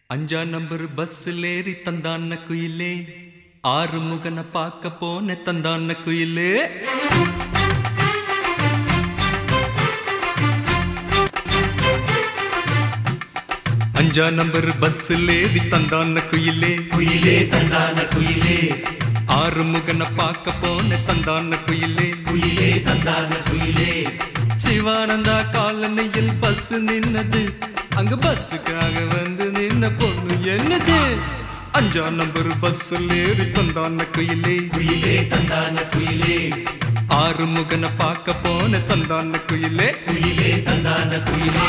அஞ்சா நம்பர் பஸ்ல ஏறி தந்தான குயிலே, ஆறு முகனை பார்க்க போன தந்தான குயிலே. அஞ்சா நம்பர் பஸ்ல ஏறி தந்தான குயிலே, குயிலே தந்தான குயிலே, ஆறு முகனை பார்க்க போன தந்தான குயிலே, குயிலே தந்தான குயிலே. சிவானந்தா காலனியில் பஸ் நின்னது, அங்க பஸ்ஸுக்காக வந்து நின்ன பொண்ணு என்னது? அஞ்சா நம்பர் பஸ்ல ஏறி தந்தான குயிலே, குயிலே தந்தான குயிலே, ஆறு முகனை பார்க்க போன தந்தான குயிலே, குயிலே தந்தான குயிலே.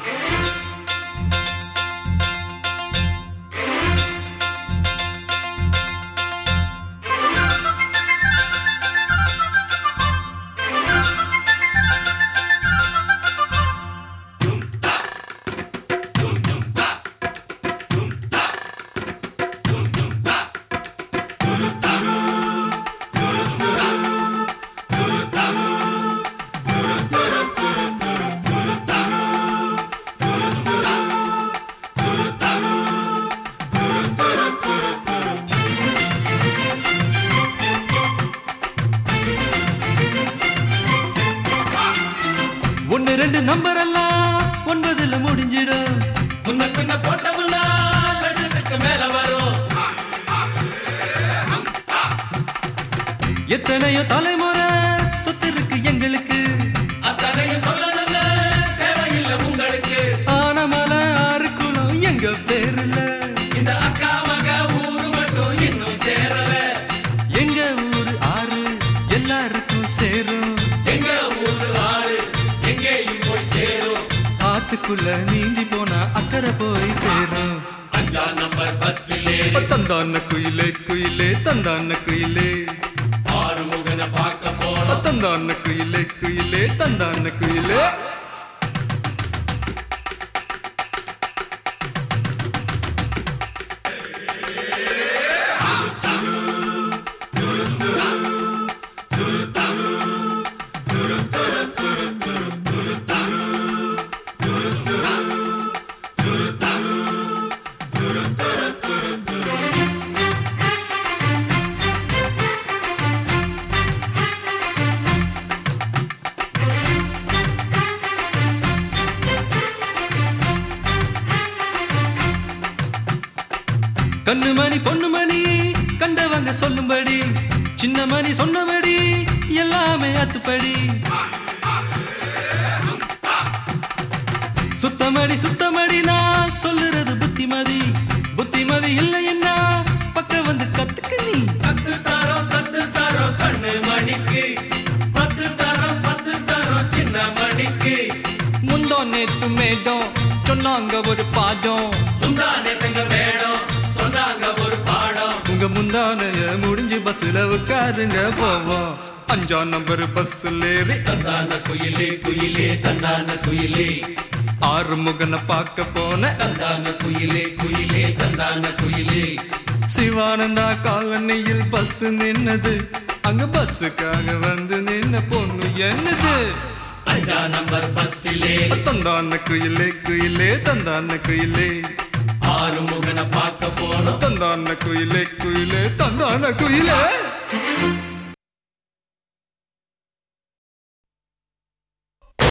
ஒன்னு ரெண்டு நம்பர் எல்லாம் 9ல முடிஞ்சிடும். முன்ன பின்ன போட்டமுன்னா லட்சத்துக்கு மேல வரும். எத்தனையோ தலைமுறை சொத்து இருக்கு எங்களுக்கு, அத்தனையும் சொல்லணும்னு தேவையில்லை உங்களுக்கு. ஆனமல ஆறு குலம் எங்க பேருல, இந்த அக்கா மக ஊரு மட்டும் இன்னும் சேரல. எங்க ஊரு ஆறு எல்லாருக்கும் சேரும். எங்க ஊரு ஆறு எங்கேயும் போய் சேரும். ஆத்துக்குள்ள நீந்தி போனா அக்கறை போய் சேரும். அஞ்சா நம்பர் பஸ்ஸிலே தந்தான குயிலே, குயிலே தந்தான குயிலே, ஆறு முகனை பார்க்க போனோம். தந்தான குயிலே, குயிலே தந்தான குயிலே. கண்ணு மணி பொண்ணு மணி கண்டவங்க சொல்லும்படி, சின்ன மணி சொன்னபடி எல்லாமே அத்துப்படி. சுத்தமடி சுத்தமடி நான் சொல்லுறது புத்திமதி, புத்திமதி இல்லைன்னா பக்கம் வந்து கத்துக்க நீ. கத்து தரோம் கண்ணு மணிக்கு, பத்து தரோம் சின்ன மணிக்கு. முந்தோ நேத்து மேடம் சொன்னாங்க ஒரு பாடம், முந்தானே தங்க மேடம் சொன்னாங்க ஒரு பாடம். உங்க முந்தானைய முடிஞ்சு பஸ்ல உட்காருங்க போவோம். அஞ்சா நம்பர் பஸ்ல ஏறி தந்தான குயிலே, குயிலே தந்தான குயிலே, ஆறு முகனை பார்க்க போன தந்தான குயிலே, குயிலே தந்தான குயிலே. சிவானந்தா காலனியில் பஸ் நின்னது, அங்க பஸ்ஸுக்காக வந்து நின்ன பொண்ணு என்னது? அஞ்சா நம்பர் பஸ்ஸிலே தந்தான குயிலே, குயிலே தந்தான குயிலே, ஆறு முகனை பார்க்க போனோம். தந்தான குயிலே, குயிலே தந்தான குயிலே.